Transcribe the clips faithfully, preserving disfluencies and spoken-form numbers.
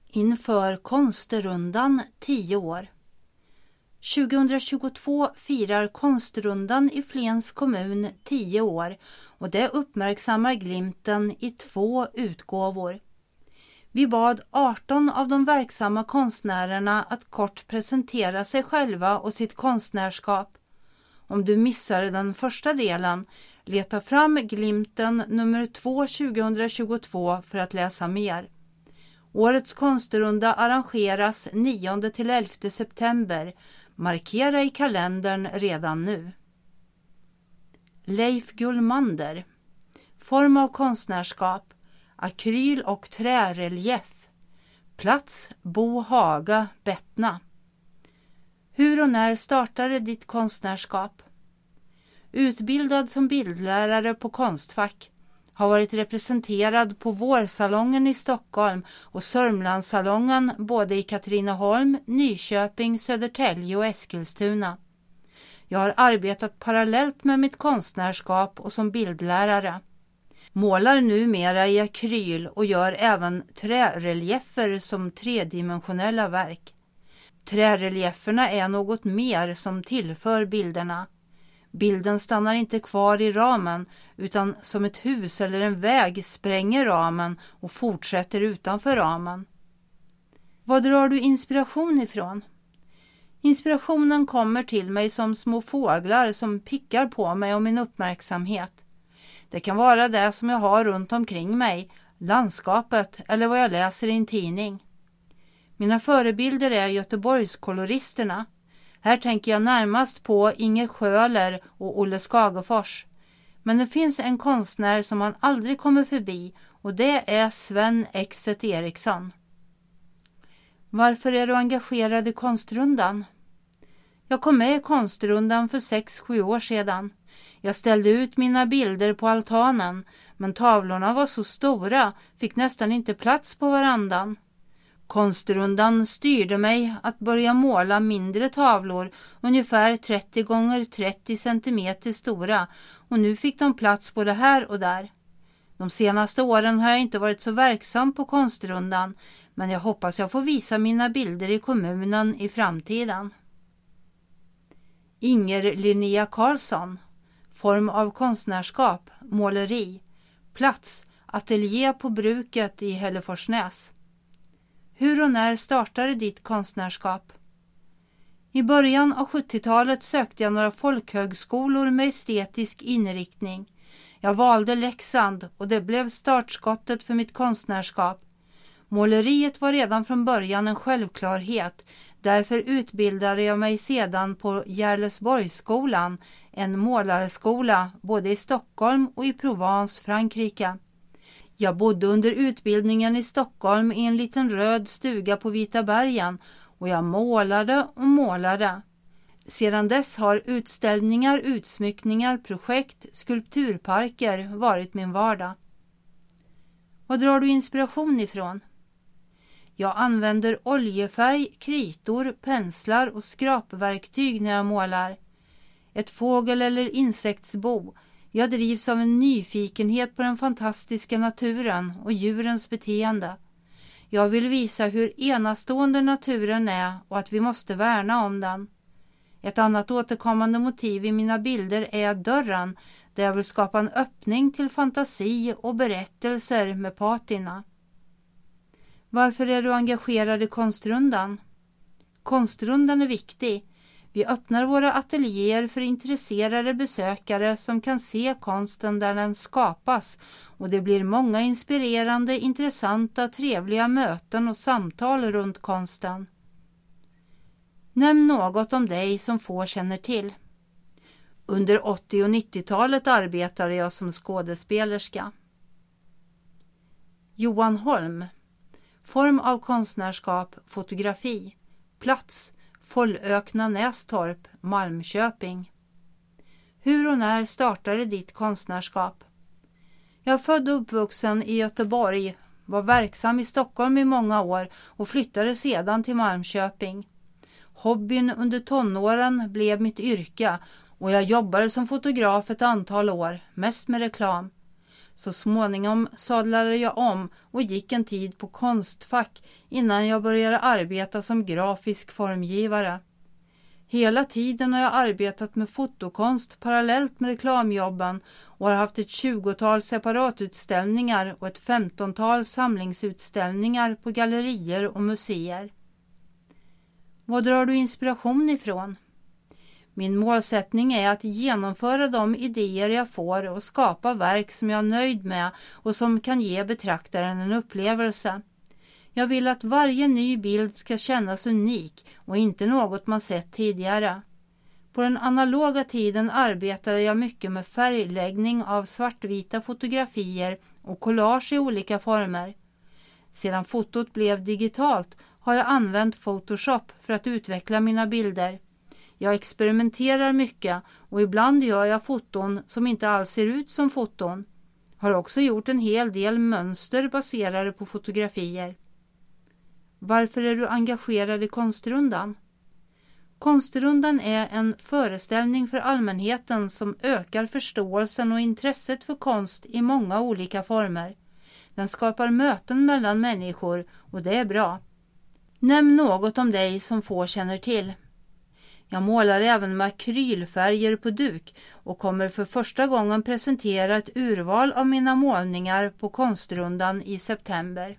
inför Konstrundan tio år. tjugohundratjugotvå firar Konstrundan i Flens kommun tio år och det uppmärksammar Glimten i två utgåvor. Vi bad arton av de verksamma konstnärerna att kort presentera sig själva och sitt konstnärskap. Om du missade den första delen, leta fram Glimten nummer två tjugohundratjugotvå för att läsa mer. Årets konstrunda arrangeras nionde till elfte september. Markera i kalendern redan nu. Leif Gullmander. Form av konstnärskap: akryl och trärelief. Plats: Bo Haga, Bettna. Hur och när startade ditt konstnärskap? Utbildad som bildlärare på Konstfack. Har varit representerad på Vårsalongen i Stockholm och Sörmlandssalongen både i Katrineholm, Nyköping, Södertälje och Eskilstuna. Jag har arbetat parallellt med mitt konstnärskap och som bildlärare. Målar numera i akryl och gör även träreliefer som tredimensionella verk. Trärelieferna är något mer som tillför bilderna. Bilden stannar inte kvar i ramen utan som ett hus eller en väg spränger ramen och fortsätter utanför ramen. Vad drar du inspiration ifrån? Inspirationen kommer till mig som små fåglar som pickar på mig och min uppmärksamhet. Det kan vara det som jag har runt omkring mig, landskapet eller vad jag läser i en tidning. Mina förebilder är Göteborgskoloristerna. Här tänker jag närmast på Inger Sjöler och Olle Skagefors. Men det finns en konstnär som man aldrig kommer förbi och det är Sven Exet Eriksson. Varför är du engagerad i Konstrundan? Jag kom med i Konstrundan för sex sju år sedan. Jag ställde ut mina bilder på altanen, men tavlorna var så stora, fick nästan inte plats på varandan. Konstrundan styrde mig att börja måla mindre tavlor, ungefär trettio gånger trettio centimeter stora, och nu fick de plats både här och där. De senaste åren har jag inte varit så verksam på Konstrundan, men jag hoppas jag får visa mina bilder i kommunen i framtiden. Inger Linnea Karlsson. Form av konstnärskap: måleri. Plats: ateljé på bruket i Hälleforsnäs. Hur och när startade ditt konstnärskap? I början av sjuttiotalet sökte jag några folkhögskolor med estetisk inriktning. Jag valde Leksand och det blev startskottet för mitt konstnärskap. Måleriet var redan från början en självklarhet. Därför utbildade jag mig sedan på Gerlesborgsskolan, en målarskola både i Stockholm och i Provence, Frankrike. Jag bodde under utbildningen i Stockholm i en liten röd stuga på Vita bergen och jag målade och målade. Sedan dess har utställningar, utsmyckningar, projekt, skulpturparker varit min vardag. Vad drar du inspiration ifrån? Jag använder oljefärg, kritor, penslar och skrapverktyg när jag målar. Ett fågel- eller insektsbo. Jag drivs av en nyfikenhet på den fantastiska naturen och djurens beteende. Jag vill visa hur enastående naturen är och att vi måste värna om den. Ett annat återkommande motiv i mina bilder är dörren, där jag vill skapa en öppning till fantasi och berättelser med patina. Varför är du engagerad i Konstrundan? Konstrundan är viktig. Vi öppnar våra ateljéer för intresserade besökare som kan se konsten där den skapas och det blir många inspirerande, intressanta, trevliga möten och samtal runt konsten. Nämn något om dig som få känner till. Under åttio- och nittiotalet arbetade jag som skådespelerska. Johan Holm. Form av konstnärskap: fotografi. Plats: Follökna Nästorp, Malmköping. Hur och när startade ditt konstnärskap? Jag är född och uppvuxen i Göteborg, var verksam i Stockholm i många år och flyttade sedan till Malmköping. Hobbyn under tonåren blev mitt yrke och jag jobbade som fotograf ett antal år, mest med reklam. Så småningom sadlade jag om och gick en tid på Konstfack innan jag började arbeta som grafisk formgivare. Hela tiden har jag arbetat med fotokonst parallellt med reklamjobben och har haft ett tjugotal separatutställningar och ett femtontal samlingsutställningar på gallerier och museer. Vad drar du inspiration ifrån? Min målsättning är att genomföra de idéer jag får och skapa verk som jag är nöjd med och som kan ge betraktaren en upplevelse. Jag vill att varje ny bild ska kännas unik och inte något man sett tidigare. På den analoga tiden arbetade jag mycket med färgläggning av svartvita fotografier och collage i olika former. Sedan fotot blev digitalt har jag använt Photoshop för att utveckla mina bilder. Jag experimenterar mycket och ibland gör jag foton som inte alls ser ut som foton. Har också gjort en hel del mönster baserade på fotografier. Varför är du engagerad i Konstrundan? Konstrundan är en föreställning för allmänheten som ökar förståelsen och intresset för konst i många olika former. Den skapar möten mellan människor och det är bra. Nämn något om dig som få känner till. Jag målar även med akrylfärger på duk och kommer för första gången presentera ett urval av mina målningar på Konstrundan i september.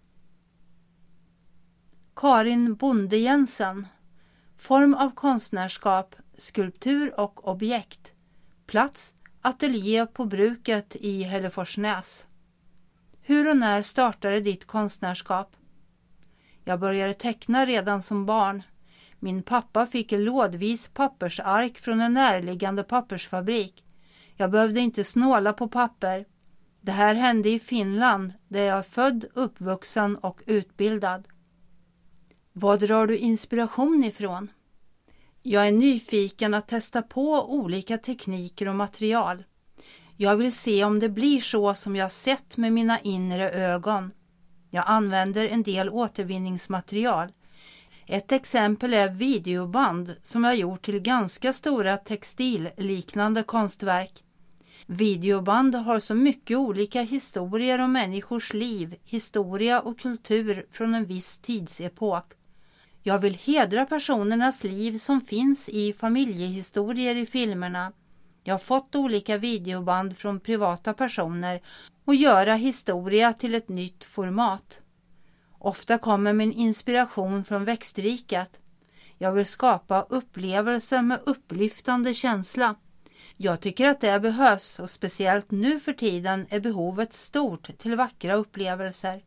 Karin Bonde Jensen. Form av konstnärskap, skulptur och objekt. Plats, ateljé på bruket i Hälleforsnäs. Hur och när startade ditt konstnärskap? Jag började teckna redan som barn. Min pappa fick lådvis pappersark från en närliggande pappersfabrik. Jag behövde inte snåla på papper. Det här hände i Finland där jag är född, uppvuxen och utbildad. Vad drar du inspiration ifrån? Jag är nyfiken att testa på olika tekniker och material. Jag vill se om det blir så som jag sett med mina inre ögon. Jag använder en del återvinningsmaterial. Ett exempel är videoband som jag gjort till ganska stora textilliknande konstverk. Videoband har så mycket olika historier om människors liv, historia och kultur från en viss tidsepok. Jag vill hedra personernas liv som finns i familjehistorier i filmerna. Jag har fått olika videoband från privata personer och göra historia till ett nytt format. Ofta kommer min inspiration från växtriket. Jag vill skapa upplevelser med upplyftande känsla. Jag tycker att det behövs och speciellt nu för tiden är behovet stort till vackra upplevelser.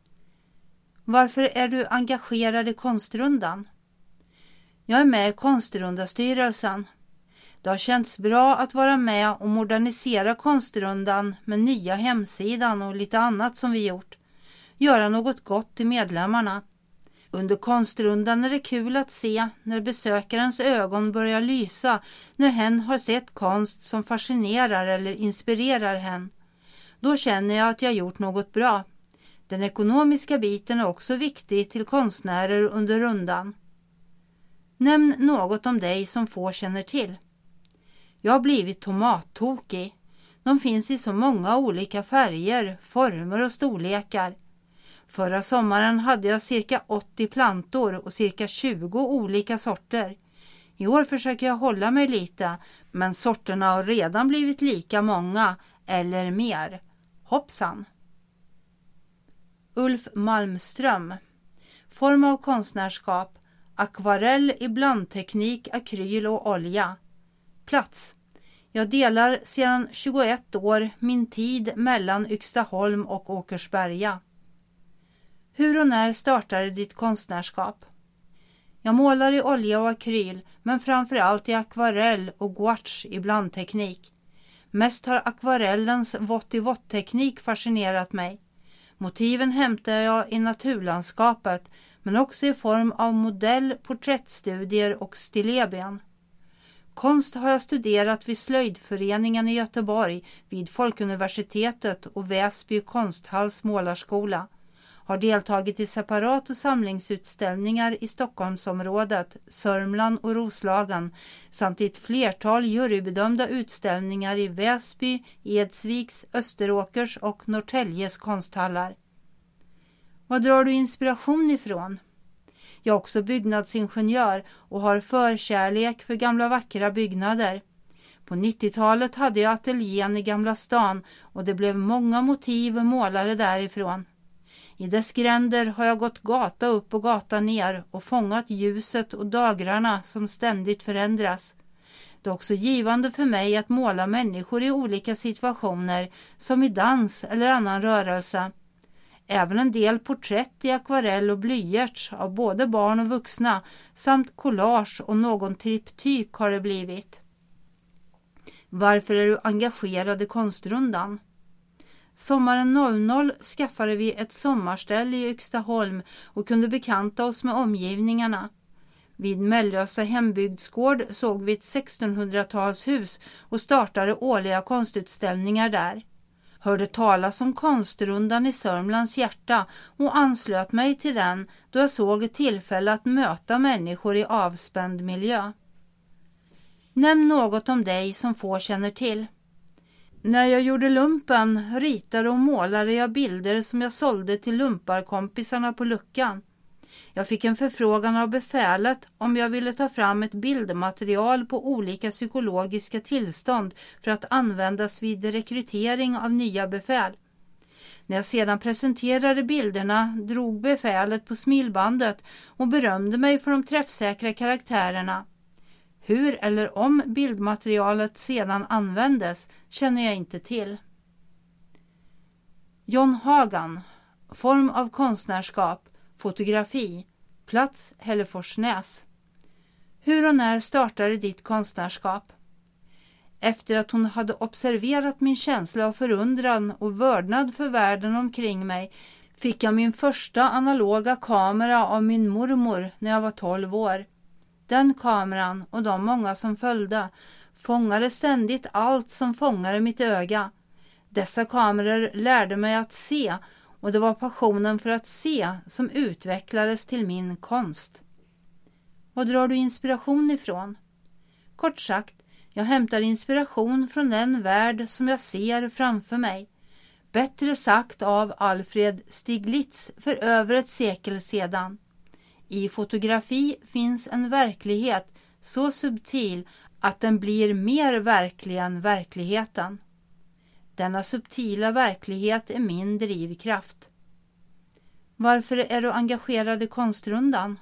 Varför är du engagerad i Konstrundan? Jag är med i Konstrundastyrelsen. Det har känts bra att vara med och modernisera Konstrundan med nya hemsidan och lite annat som vi gjort. Göra något gott till medlemmarna. Under Konstrundan är det kul att se när besökarens ögon börjar lysa när hen har sett konst som fascinerar eller inspirerar hen. Då känner jag att jag gjort något bra. Den ekonomiska biten är också viktig till konstnärer under rundan. Nämn något om dig som få känner till. Jag har blivit tomattokig. De finns i så många olika färger, former och storlekar. Förra sommaren hade jag cirka åttio plantor och cirka tjugo olika sorter. I år försöker jag hålla mig lite, men sorterna har redan blivit lika många eller mer. Hoppsan! Ulf Malmström. Form av konstnärskap, akvarell i blandteknik, akryl och olja. Plats. Jag delar sedan tjugoett år min tid mellan Yxtaholm och Åkersberga. Hur och när startade ditt konstnärskap? Jag målar i olja och akryl, men framförallt i akvarell och gouache i blandteknik. Mest har akvarellens vått-i-vått-teknik fascinerat mig. Motiven hämtar jag i naturlandskapet, men också i form av modell, porträttstudier och stilleben. Konst har jag studerat vid Slöjdföreningen i Göteborg, vid Folkuniversitetet och Väsby konsthalls målarskola. Har deltagit i separat- och samlingsutställningar i Stockholmsområdet, Sörmland och Roslagen samt i ett flertal jurybedömda utställningar i Väsby, Edsviks, Österåkers och Norrtäljes konsthallar. Vad drar du inspiration ifrån? Jag är också byggnadsingenjör och har förkärlek för gamla vackra byggnader. På nittiotalet hade jag ateljén i Gamla stan och det blev många motiv målare därifrån. I dess gränder har jag gått gata upp och gata ner och fångat ljuset och dagrarna som ständigt förändras. Det är också givande för mig att måla människor i olika situationer som i dans eller annan rörelse. Även en del porträtt i akvarell och blyerts av både barn och vuxna samt collage och någon triptyk har det blivit. Varför är du engagerad i konstrundan? Sommaren noll noll skaffade vi ett sommarställ i Yxtaholm och kunde bekanta oss med omgivningarna. Vid Mellösa hembygdsgård såg vi ett sextonhundratalshus och startade årliga konstutställningar där. Hörde talas om konstrundan i Sörmlands hjärta och anslöt mig till den då jag såg ett tillfälle att möta människor i avspänd miljö. Nämn något om dig som få känner till. När jag gjorde lumpen ritade och målade jag bilder som jag sålde till lumparkompisarna på luckan. Jag fick en förfrågan av befälet om jag ville ta fram ett bildmaterial på olika psykologiska tillstånd för att användas vid rekrytering av nya befäl. När jag sedan presenterade bilderna drog befälet på smilbandet och berömde mig för de träffsäkra karaktärerna. Hur eller om bildmaterialet sedan användes känner jag inte till. John Hagan. Form av konstnärskap. Fotografi. Plats Hälleforsnäs. Hur och när startade ditt konstnärskap? Efter att hon hade observerat min känsla av förundran och vördnad för världen omkring mig fick jag min första analoga kamera av min mormor när jag var tolv år. Den kameran och de många som följde fångade ständigt allt som fångade mitt öga. Dessa kameror lärde mig att se och det var passionen för att se som utvecklades till min konst. Vad drar du inspiration ifrån? Kort sagt, jag hämtar inspiration från den värld som jag ser framför mig. Bättre sagt av Alfred Stiglitz för över ett sekel sedan. I fotografi finns en verklighet så subtil att den blir mer verklig än verkligheten. Denna subtila verklighet är min drivkraft. Varför är du engagerad i konstrundan?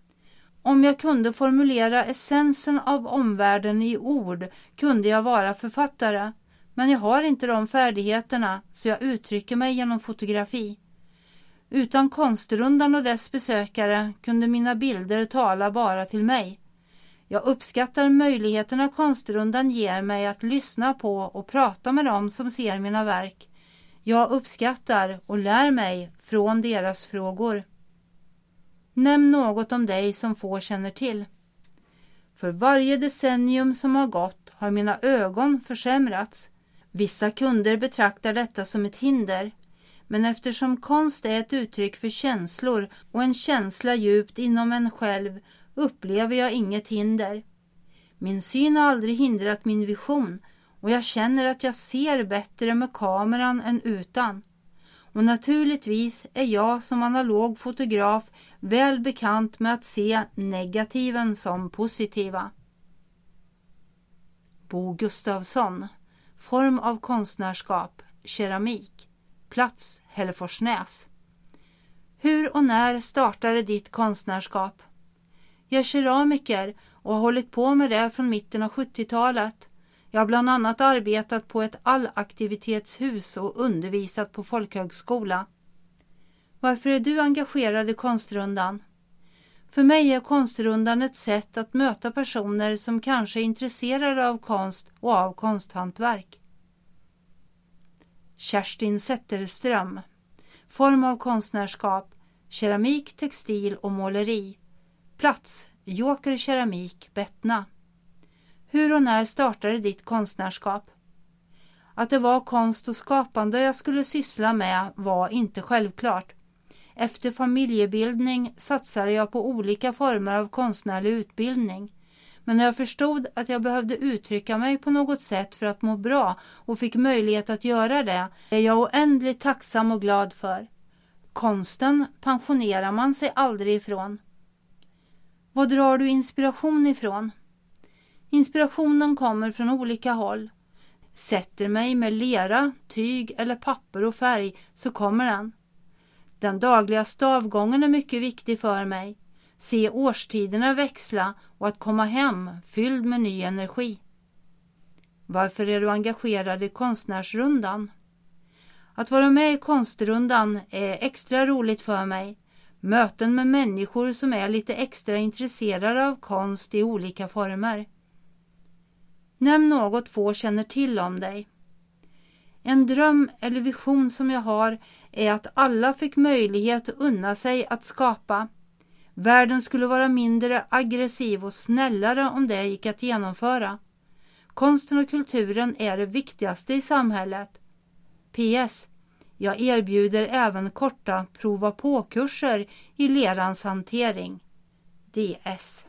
Om jag kunde formulera essensen av omvärlden i ord kunde jag vara författare, men jag har inte de färdigheterna så jag uttrycker mig genom fotografi. Utan konstrundan och dess besökare kunde mina bilder tala bara till mig. Jag uppskattar möjligheterna konstrundan ger mig att lyssna på och prata med dem som ser mina verk. Jag uppskattar och lär mig från deras frågor. Nämn något om dig som få känner till. För varje decennium som har gått har mina ögon försämrats. Vissa kunder betraktar detta som ett hinder. Men eftersom konst är ett uttryck för känslor och en känsla djupt inom en själv upplever jag inget hinder. Min syn har aldrig hindrat min vision och jag känner att jag ser bättre med kameran än utan. Och naturligtvis är jag som analog fotograf väl bekant med att se negativen som positiva. Bo Gustafsson. Form av konstnärskap. Keramik. Plats Hälleforsnäs. Hur och när startade ditt konstnärskap? Jag är keramiker och har hållit på med det från mitten av sjuttiotalet. Jag har bland annat arbetat på ett allaktivitetshus och undervisat på folkhögskola. Varför är du engagerad i konstrundan? För mig är konstrundan ett sätt att möta personer som kanske är intresserade av konst och av konsthantverk. Kerstin Zetterström. Form av konstnärskap. Keramik, textil och måleri. Plats. Joker keramik, Bettna. Hur och när startade ditt konstnärskap? Att det var konst och skapande jag skulle syssla med var inte självklart. Efter familjebildning satsade jag på olika former av konstnärlig utbildning. Men när jag förstod att jag behövde uttrycka mig på något sätt för att må bra och fick möjlighet att göra det, är jag oändligt tacksam och glad för. Konsten pensionerar man sig aldrig ifrån. Vad drar du inspiration ifrån? Inspirationen kommer från olika håll. Sätter mig med lera, tyg eller papper och färg så kommer den. Den dagliga stavgången är mycket viktig för mig. Se årstiderna växla och att komma hem fylld med ny energi. Varför är du engagerad i konstnärsrundan? Att vara med i konstrundan är extra roligt för mig. Möten med människor som är lite extra intresserade av konst i olika former. Nämn något få känner till om dig. En dröm eller vision som jag har är att alla fick möjlighet att unna sig att skapa. Världen skulle vara mindre aggressiv och snällare om det gick att genomföra. Konsten och kulturen är det viktigaste i samhället. P S. Jag erbjuder även korta prova på-kurser i lerans hantering. D S.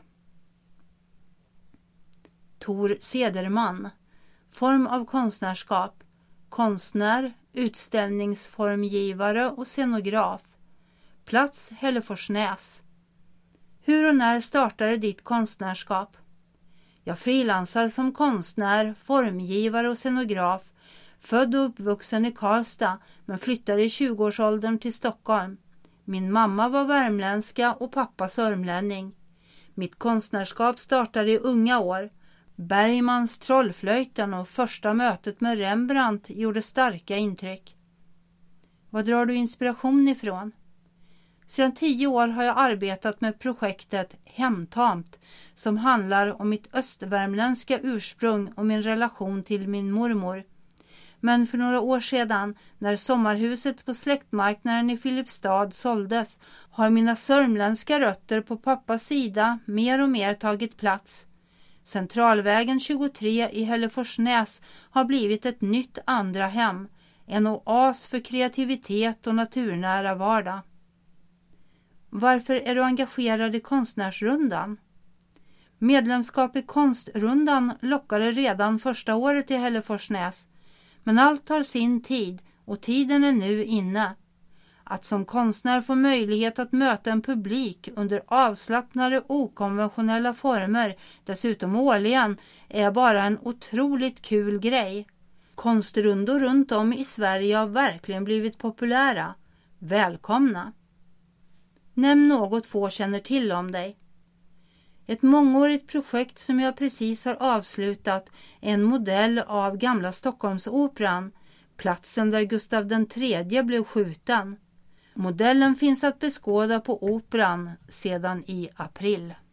Tor Sederman. Form av konstnärskap. Konstnär, utställningsformgivare och scenograf. Plats Hälleforsnäs. Hur och när startade ditt konstnärskap? Jag frilansar som konstnär, formgivare och scenograf. Född och uppvuxen i Karlstad men flyttade i tjugoårsåldern till Stockholm. Min mamma var värmländska och pappa sörmlänning. Mitt konstnärskap startade i unga år. Bergmans Trollflöjten och första mötet med Rembrandt gjorde starka intryck. Vad drar du inspiration ifrån? Sedan tio år har jag arbetat med projektet Hemtamt som handlar om mitt östvärmländska ursprung och min relation till min mormor. Men för några år sedan, när sommarhuset på släktmarknaden i Filipstad såldes, har mina sörmländska rötter på pappas sida mer och mer tagit plats. Centralvägen tjugotre i Hälleforsnäs har blivit ett nytt andra hem, en oas för kreativitet och naturnära vardag. Varför är du engagerad i konstnärsrundan? Medlemskap i konstrundan lockade redan första året i Hälleforsnäs, men allt tar sin tid och tiden är nu inne. Att som konstnär få möjlighet att möta en publik under avslappnade okonventionella former, dessutom årligen, är bara en otroligt kul grej. Konstrundor runt om i Sverige har verkligen blivit populära. Välkomna! Nämn något få känner till om dig. Ett mångårigt projekt som jag precis har avslutat är en modell av gamla Stockholmsoperan, platsen där Gustav den tredje blev skjuten. Modellen finns att beskåda på operan sedan i april.